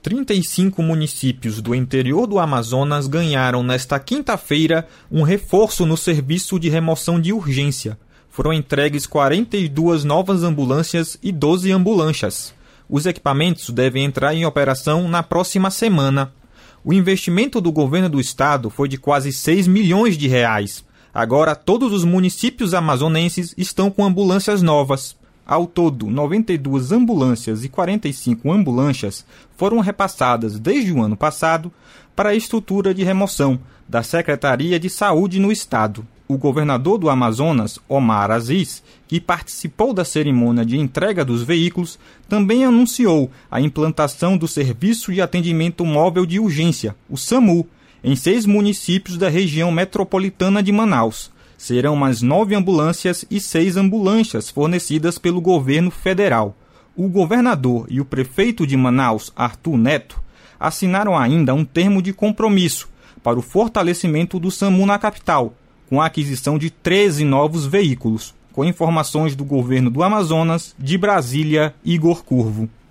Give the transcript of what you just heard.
35 municípios do interior do Amazonas ganharam nesta quinta-feira um reforço no serviço de remoção de urgência. Foram entregues 42 novas ambulâncias e 12 ambulâncias. Os equipamentos devem entrar em operação na próxima semana. O investimento do governo do estado foi de quase 6 milhões de reais. Agora, todos os municípios amazonenses estão com ambulâncias novas. Ao todo, 92 ambulâncias e 45 ambulâncias foram repassadas desde o ano passado para a estrutura de remoção da Secretaria de Saúde no estado. O governador do Amazonas, Omar Aziz, que participou da cerimônia de entrega dos veículos, também anunciou a implantação do Serviço de Atendimento Móvel de Urgência, o SAMU, em 6 municípios da região metropolitana de Manaus. Serão mais 9 ambulâncias e 6 ambulâncias fornecidas pelo governo federal. O governador e o prefeito de Manaus, Arthur Neto, assinaram ainda um termo de compromisso para o fortalecimento do SAMU na capital, com a aquisição de 13 novos veículos. Com informações do governo do Amazonas, de Brasília, Igor Curvo.